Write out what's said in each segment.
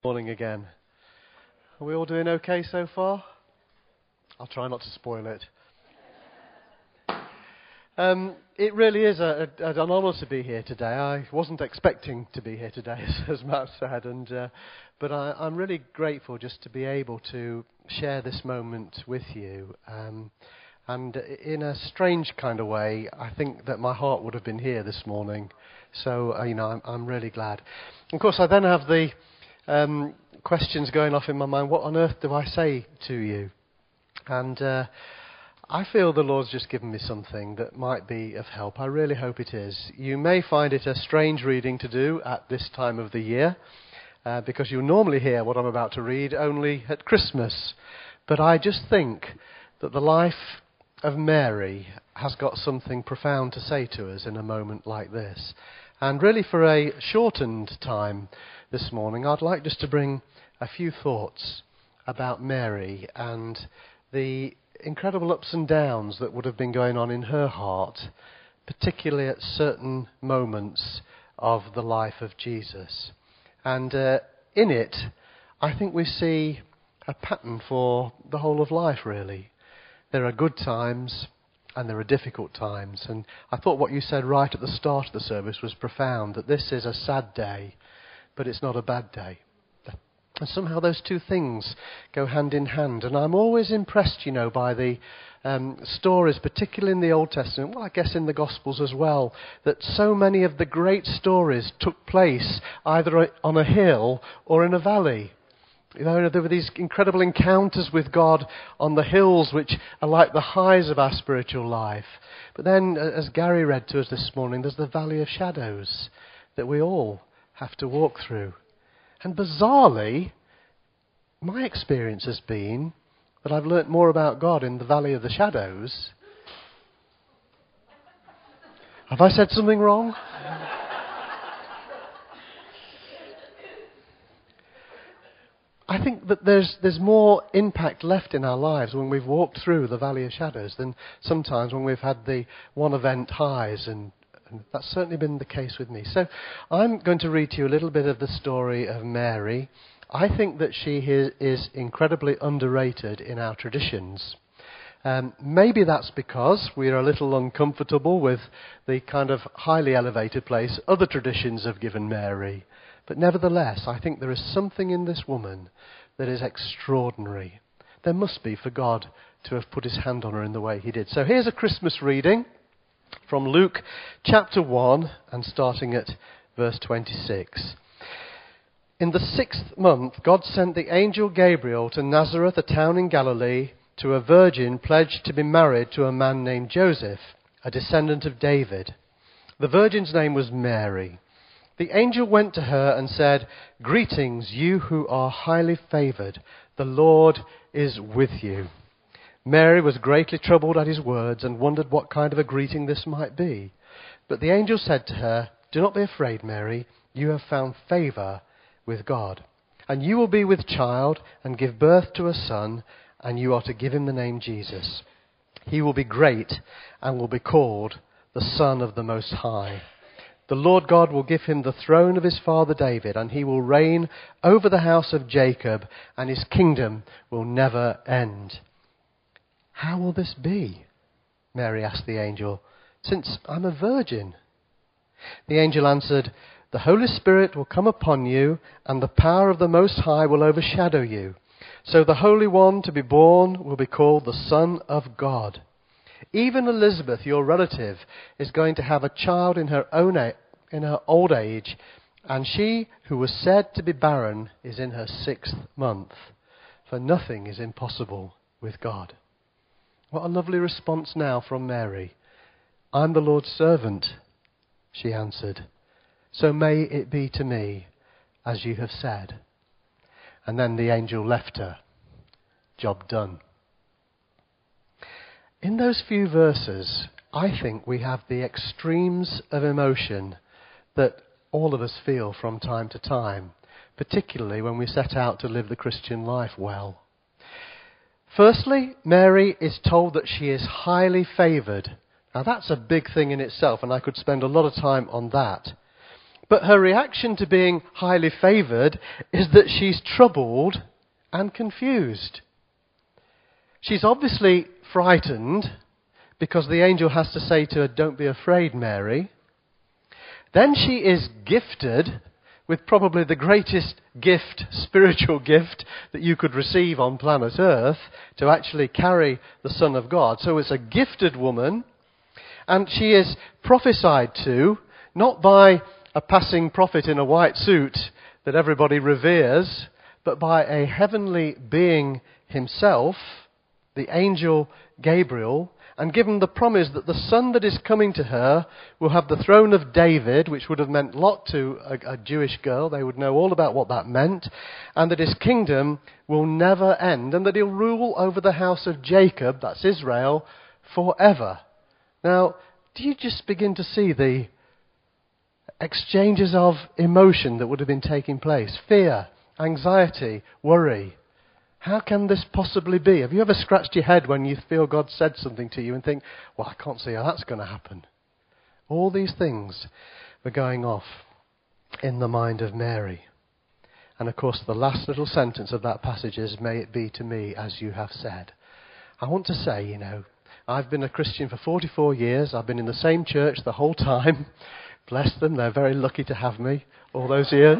Morning again. Are we all doing okay so far? I'll try not to spoil it. It really is an honour to be here today. I wasn't expecting to be here today, as Matt said, but I'm really grateful just to be able to share this moment with you. And in a strange kind of way, I think that my heart would have been here this morning. So, I'm really glad. Of course, I then have the questions going off in my mind. What on earth do I say to you? And I feel the Lord's just given me something that might be of help. I really hope it is. You may find it a strange reading to do at this time of the year, because you normally hear what I'm about to read only at Christmas. But I just think that the life of Mary has got something profound to say to us in a moment like this. And really, for a shortened time this morning, I'd like just to bring a few thoughts about Mary and the incredible ups and downs that would have been going on in her heart, particularly at certain moments of the life of Jesus. And in it, I think we see a pattern for the whole of life, really. There are good times and there are difficult times. And I thought what you said right at the start of the service was profound, that this is a sad day, but it's not a bad day. And somehow those two things go hand in hand. And I'm always impressed, by the stories, particularly in the Old Testament, well, I guess in the Gospels as well, that so many of the great stories took place either on a hill or in a valley. There were these incredible encounters with God on the hills, which are like the highs of our spiritual life. But then, as Gary read to us this morning, there's the valley of shadows that we all have to walk through. And bizarrely, my experience has been that I've learnt more about God in the valley of the shadows. Have I said something wrong? I think that there's more impact left in our lives when we've walked through the valley of shadows than sometimes when we've had the one event highs, and that's certainly been the case with me. So I'm going to read to you a little bit of the story of Mary. I think that she is incredibly underrated in our traditions. Maybe that's because we're a little uncomfortable with the kind of highly elevated place other traditions have given Mary. But nevertheless, I think there is something in this woman that is extraordinary. There must be for God to have put his hand on her in the way he did. So here's a Christmas reading from Luke chapter 1 and starting at verse 26. In the 6th month, God sent the angel Gabriel to Nazareth, a town in Galilee, to a virgin pledged to be married to a man named Joseph, a descendant of David. The virgin's name was Mary. The angel went to her and said, "Greetings, you who are highly favoured. The Lord is with you." Mary was greatly troubled at his words and wondered what kind of a greeting this might be. But the angel said to her, "Do not be afraid, Mary. You have found favour with God. And you will be with child and give birth to a son, and you are to give him the name Jesus. He will be great and will be called the Son of the Most High. The Lord God will give him the throne of his father David, and he will reign over the house of Jacob, and his kingdom will never end." "How will this be?" Mary asked the angel, "since I'm a virgin?" The angel answered, "The Holy Spirit will come upon you, and the power of the Most High will overshadow you. So the Holy One to be born will be called the Son of God. Even Elizabeth, your relative, is going to have a child in her old age, and she who was said to be barren is in her 6th month. For nothing is impossible with God." What a lovely response now from Mary. "I'm the Lord's servant," she answered. "So may it be to me as you have said." And then the angel left her. Job done. In those few verses, I think we have the extremes of emotion that all of us feel from time to time, particularly when we set out to live the Christian life well. Firstly, Mary is told that she is highly favoured. Now that's a big thing in itself, and I could spend a lot of time on that. But her reaction to being highly favoured is that she's troubled and confused. She's obviously frightened because the angel has to say to her, "Don't be afraid, Mary." Then she is gifted with probably the greatest gift, spiritual gift, that you could receive on planet Earth, to actually carry the Son of God. So it's a gifted woman, and she is prophesied to, not by a passing prophet in a white suit that everybody reveres, but by a heavenly being himself, the angel Gabriel, and given the promise that the son that is coming to her will have the throne of David, which would have meant a lot to a Jewish girl. They would know all about what that meant. And that his kingdom will never end. And that he'll rule over the house of Jacob, that's Israel, forever. Now, do you just begin to see the exchanges of emotion that would have been taking place? Fear, anxiety, worry. How can this possibly be? Have you ever scratched your head when you feel God said something to you and think, well, I can't see how that's going to happen? All these things were going off in the mind of Mary. And of course, the last little sentence of that passage is, "May it be to me as you have said." I want to say, I've been a Christian for 44 years. I've been in the same church the whole time. Bless them, they're very lucky to have me all those years.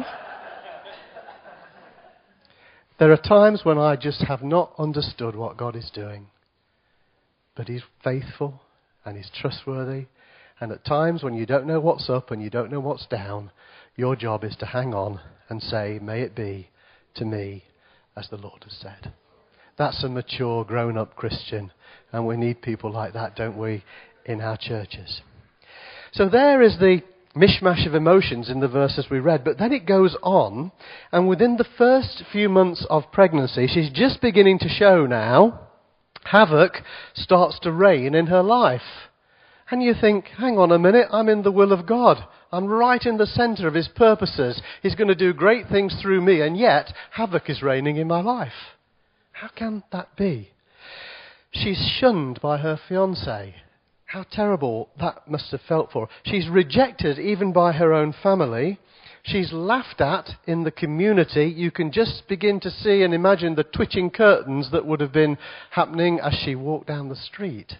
There are times when I just have not understood what God is doing. But he's faithful and he's trustworthy. And at times when you don't know what's up and you don't know what's down, your job is to hang on and say, "May it be to me as the Lord has said." That's a mature, grown-up Christian. And we need people like that, don't we, in our churches. So there is the mishmash of emotions in the verses we read. But then it goes on, and within the first few months of pregnancy, she's just beginning to show now, havoc starts to reign in her life. And you think, hang on a minute, I'm in the will of God. I'm right in the centre of his purposes. He's going to do great things through me, and yet havoc is reigning in my life. How can that be? She's shunned by her fiancé. How terrible that must have felt for her. She's rejected even by her own family. She's laughed at in the community. You can just begin to see and imagine the twitching curtains that would have been happening as she walked down the street.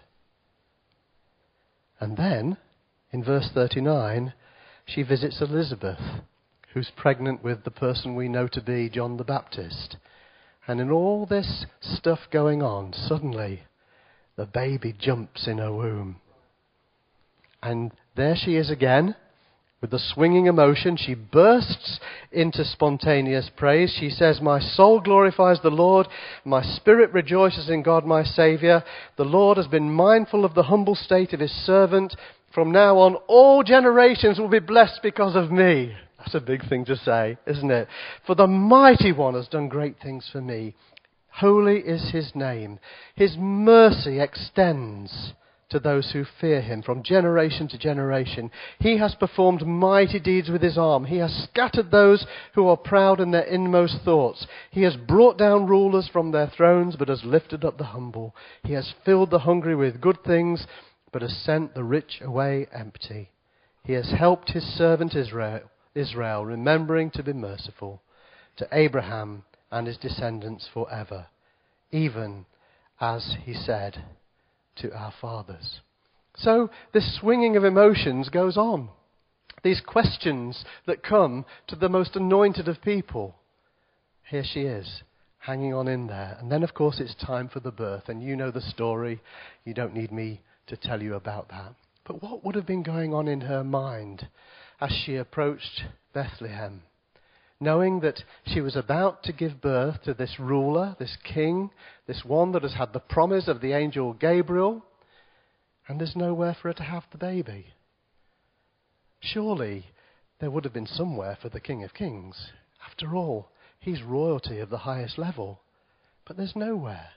And then, in verse 39, she visits Elizabeth, who's pregnant with the person we know to be John the Baptist. And in all this stuff going on, suddenly the baby jumps in her womb. And there she is again, with the swinging emotion. She bursts into spontaneous praise. She says, "My soul glorifies the Lord. My spirit rejoices in God my Saviour. The Lord has been mindful of the humble state of his servant. From now on, all generations will be blessed because of me." That's a big thing to say, isn't it? "For the Mighty One has done great things for me. Holy is his name. His mercy extends to those who fear him from generation to generation. He has performed mighty deeds with his arm. He has scattered those who are proud in their inmost thoughts. He has brought down rulers from their thrones, but has lifted up the humble. He has filled the hungry with good things, but has sent the rich away empty. He has helped his servant Israel, remembering to be merciful to Abraham and his descendants forever, even as he said to our fathers." So this swinging of emotions goes on. These questions that come to the most anointed of people. Here she is, hanging on in there. And then, of course, it's time for the birth. And you know the story. You don't need me to tell you about that. But what would have been going on in her mind as she approached Bethlehem, knowing that she was about to give birth to this ruler, this king, this one that has had the promise of the angel Gabriel, and there's nowhere for her to have the baby? Surely there would have been somewhere for the King of Kings. After all, he's royalty of the highest level. But there's nowhere.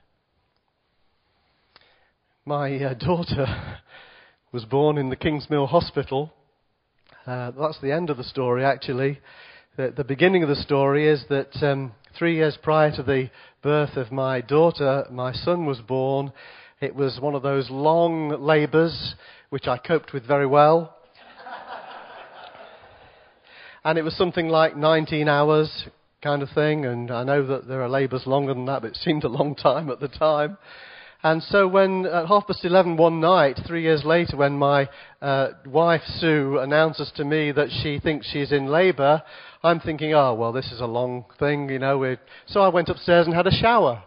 My daughter was born in the Kingsmill Hospital. That's the end of the story, actually. The beginning of the story is that 3 years prior to the birth of my daughter, my son was born. It was one of those long labours, which I coped with very well. And it was something like 19 hours kind of thing. And I know that there are labours longer than that, but it seemed a long time at the time. And so when at 11:30 one night, 3 years later, when my wife Sue announces to me that she thinks she's in labour, I'm thinking, oh, well, this is a long thing, you know. So I went upstairs and had a shower.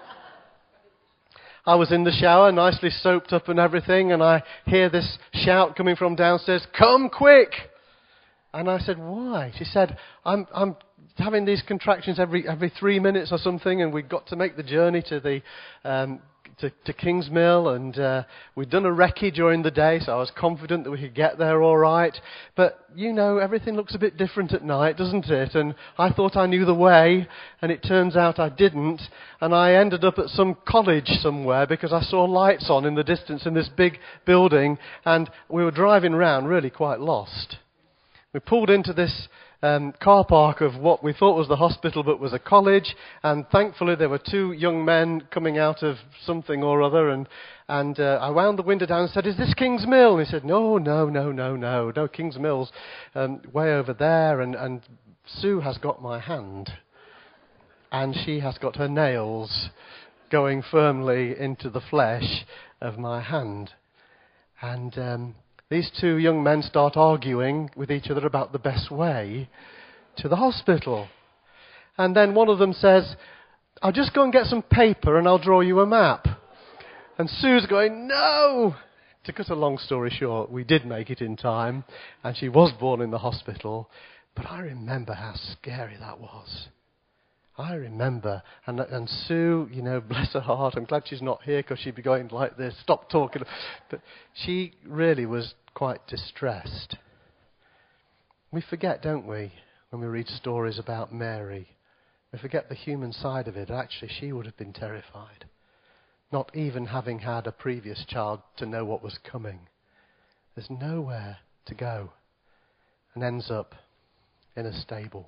I was in the shower, nicely soaped up and everything, and I hear this shout coming from downstairs, "Come quick!" And I said, "Why?" She said, I'm having these contractions every 3 minutes or something, and we've got to make the journey to the to Kingsmill, and we'd done a recce during the day, so I was confident that we could get there all right. But, you know, everything looks a bit different at night, doesn't it? And I thought I knew the way, and it turns out I didn't. And I ended up at some college somewhere because I saw lights on in the distance in this big building, and we were driving around really quite lost. We pulled into this car park of what we thought was the hospital but was a college, and thankfully there were two young men coming out of something or other, and I wound the window down and said, "Is this Kingsmill?" And he said, No, Kingsmill's way over there, and Sue has got my hand, and she has got her nails going firmly into the flesh of my hand. And these two young men start arguing with each other about the best way to the hospital. And then one of them says, "I'll just go and get some paper and I'll draw you a map." And Sue's going, "No!" To cut a long story short, we did make it in time, and she was born in the hospital. But I remember how scary that was. I remember, and Sue, you know, bless her heart, I'm glad she's not here because she'd be going like this, "Stop talking." But she really was quite distressed. We forget, don't we, when we read stories about Mary, we forget the human side of it. Actually, she would have been terrified, not even having had a previous child to know what was coming. There's nowhere to go, and ends up in a stable.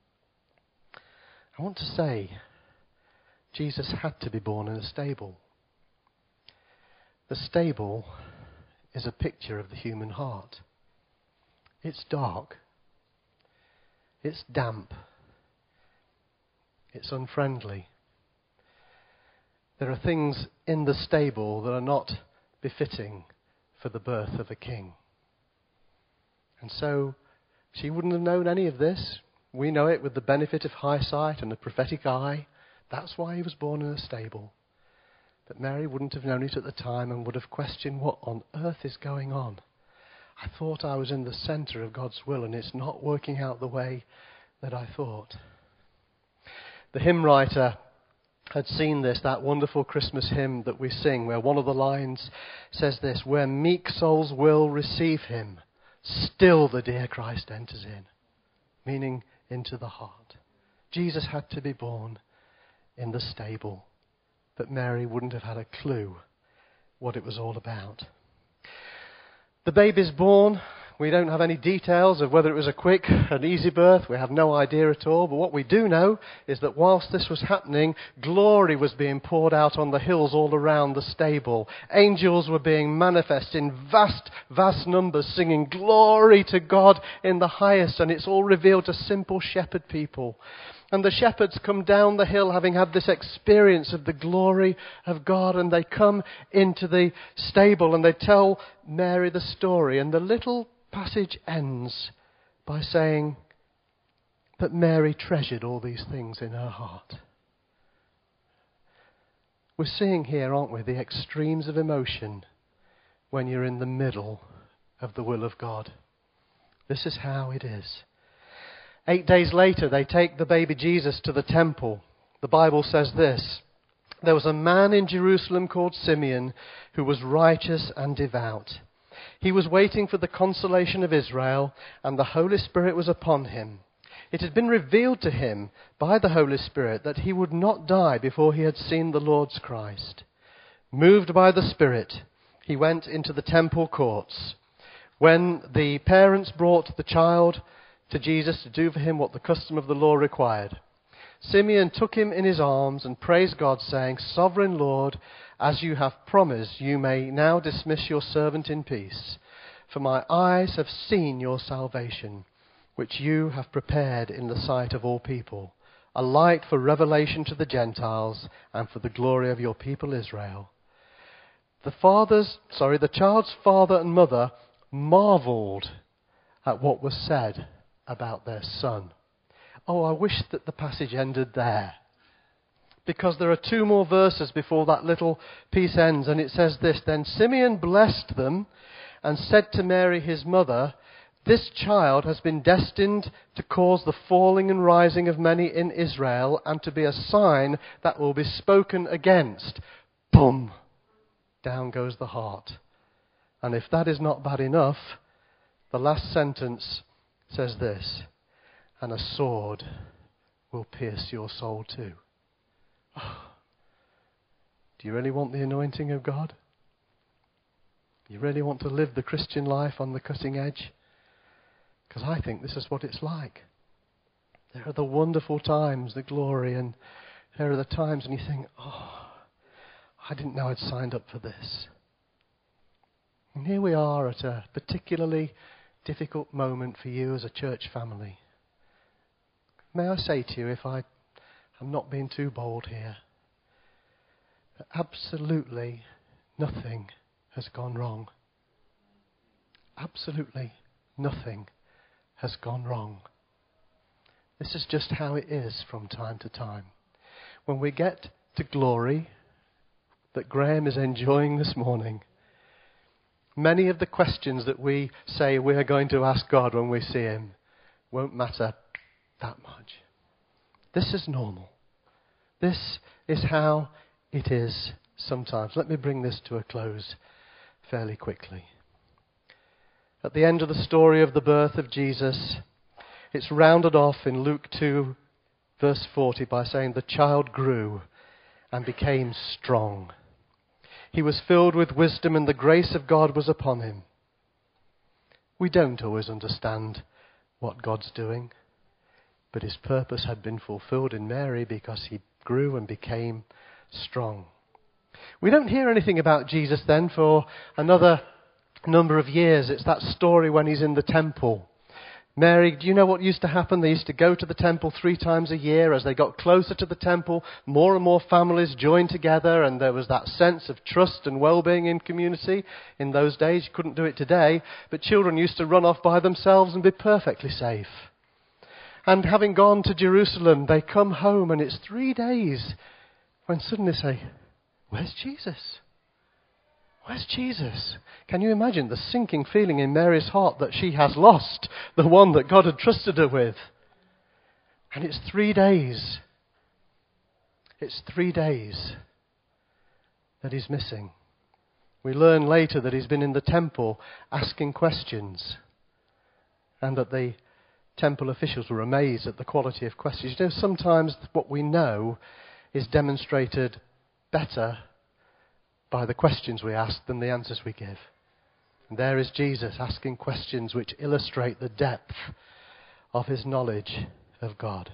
I want to say, Jesus had to be born in a stable. The stable is a picture of the human heart. It's dark. It's damp. It's unfriendly. There are things in the stable that are not befitting for the birth of a king. And so she wouldn't have known any of this. We know it with the benefit of hindsight and the prophetic eye. That's why he was born in a stable. But Mary wouldn't have known it at the time and would have questioned, what on earth is going on? I thought I was in the centre of God's will and it's not working out the way that I thought. The hymn writer had seen this, that wonderful Christmas hymn that we sing, where one of the lines says this: "Where meek souls will receive him, still the dear Christ enters in." Meaning into the heart. Jesus had to be born in the stable, but Mary wouldn't have had a clue what it was all about. The baby's born. We don't have any details of whether it was a quick and easy birth. We have no idea at all. But what we do know is that whilst this was happening, glory was being poured out on the hills all around the stable. Angels were being manifest in vast, vast numbers, singing glory to God in the highest. And it's all revealed to simple shepherd people. And the shepherds come down the hill having had this experience of the glory of God, and they come into the stable and they tell Mary the story. And the little passage ends by saying, "But Mary treasured all these things in her heart." We're seeing here, aren't we, the extremes of emotion when you're in the middle of the will of God. This is how it is. 8 days later, they take the baby Jesus to the temple. The Bible says this: "There was a man in Jerusalem called Simeon who was righteous and devout. He was waiting for the consolation of Israel, and the Holy Spirit was upon him. It had been revealed to him by the Holy Spirit that he would not die before he had seen the Lord's Christ. Moved by the Spirit, he went into the temple courts. When the parents brought the child to Jesus to do for him what the custom of the law required, Simeon took him in his arms and praised God, saying, 'Sovereign Lord, as you have promised, you may now dismiss your servant in peace. For my eyes have seen your salvation, which you have prepared in the sight of all people, a light for revelation to the Gentiles and for the glory of your people Israel. The child's father and mother marveled at what was said about their son. Oh, I wish that the passage ended there. Because there are 2 more verses before that little piece ends, and it says this: Then Simeon blessed them and said to Mary his mother, This child has been destined to cause the falling and rising of many in Israel, and to be a sign that will be spoken against. Boom! Down goes the heart. And if that is not bad enough, the last sentence says this: And a sword will pierce your soul too. Oh, do you really want the anointing of God? You really want to live the Christian life on the cutting edge? Because I think this is what it's like. There are the wonderful times, the glory, and there are the times when you think, oh, I didn't know I'd signed up for this. And here we are at a particularly difficult moment for you as a church family. May I say to you, if I'm not being too bold here, that absolutely nothing has gone wrong. Absolutely nothing has gone wrong. This is just how it is from time to time. When we get to glory, that Graham is enjoying this morning, many of the questions that we say we're going to ask God when we see him won't matter that much. This is normal. This is how it is sometimes. Let me bring this to a close fairly quickly. At the end of the story of the birth of Jesus, it's rounded off in Luke 2, verse 40, by saying, The child grew and became strong. He was filled with wisdom, and the grace of God was upon him. We don't always understand what God's doing, but his purpose had been fulfilled in Mary because he grew and became strong. We don't hear anything about Jesus then for another number of years. It's that story when he's in the temple. Mary, do you know what used to happen? They used to go to the temple 3 times a year. As they got closer to the temple, more and more families joined together, and there was that sense of trust and well-being in community. In those days, you couldn't do it today, but children used to run off by themselves and be perfectly safe. And having gone to Jerusalem, they come home, and it's 3 days when suddenly they say, Where's Jesus? Where's Jesus? Can you imagine the sinking feeling in Mary's heart that she has lost the one that God had trusted her with? And it's 3 days. It's 3 days that he's missing. We learn later that he's been in the temple asking questions, and that the temple officials were amazed at the quality of questions. You know, sometimes what we know is demonstrated better by the questions we ask than the answers we give. And there is Jesus asking questions which illustrate the depth of his knowledge of God.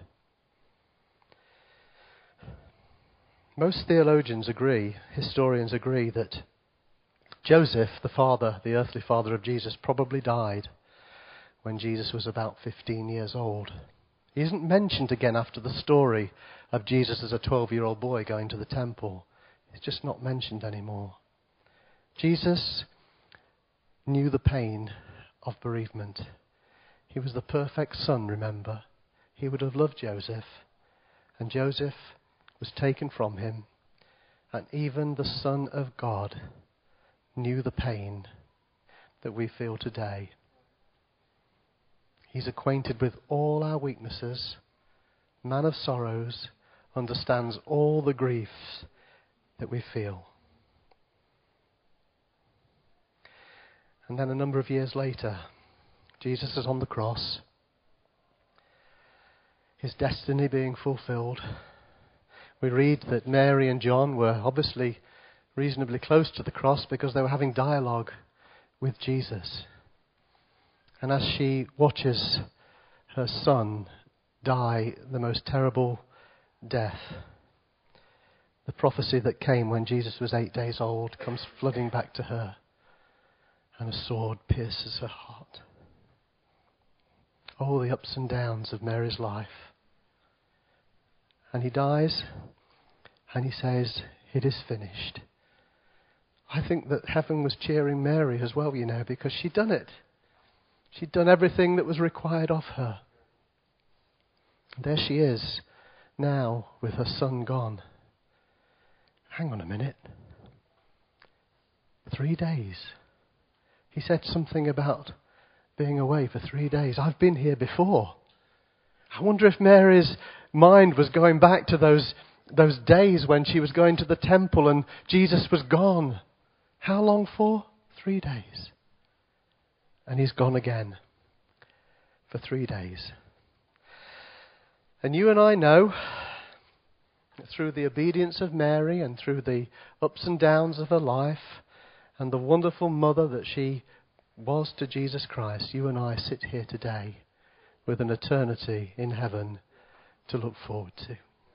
Most theologians agree, historians agree, that Joseph, the father, the earthly father of Jesus, probably died when Jesus was about 15 years old. He isn't mentioned again after the story of Jesus as a 12-year-old boy going to the temple. It's just not mentioned anymore. Jesus knew the pain of bereavement. He was the perfect son, remember. He would have loved Joseph, and Joseph was taken from him. And even the Son of God knew the pain that we feel today. He's acquainted with all our weaknesses, man of sorrows, understands all the griefs that we feel. And then a number of years later, Jesus is on the cross, his destiny being fulfilled. We read that Mary and John were obviously reasonably close to the cross because they were having dialogue with Jesus. And as she watches her son die the most terrible death, the prophecy that came when Jesus was 8 days old comes flooding back to her, and a sword pierces her heart. all the ups and downs of Mary's life. And he dies, and he says, "It is finished." I think that heaven was cheering Mary as well, because she'd done it. She'd done everything that was required of her. And there she is, now with her son gone. Hang on a minute. 3 days. He said something about being away for 3 days. I've been here before. I wonder if Mary's mind was going back to those days when she was going to the temple and Jesus was gone. How long for? 3 days. And he's gone again for 3 days. And you and I know, through the obedience of Mary and through the ups and downs of her life and the wonderful mother that she was to Jesus Christ, you and I sit here today with an eternity in heaven to look forward to.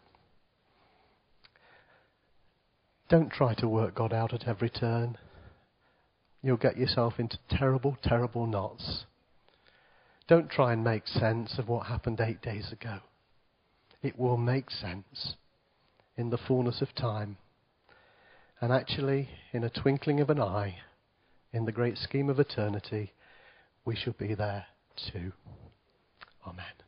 Don't try to work God out at every turn. You'll get yourself into terrible, terrible knots. Don't try and make sense of what happened 8 days ago. It will make sense in the fullness of time. And actually, in a twinkling of an eye, in the great scheme of eternity, we shall be there too. Amen.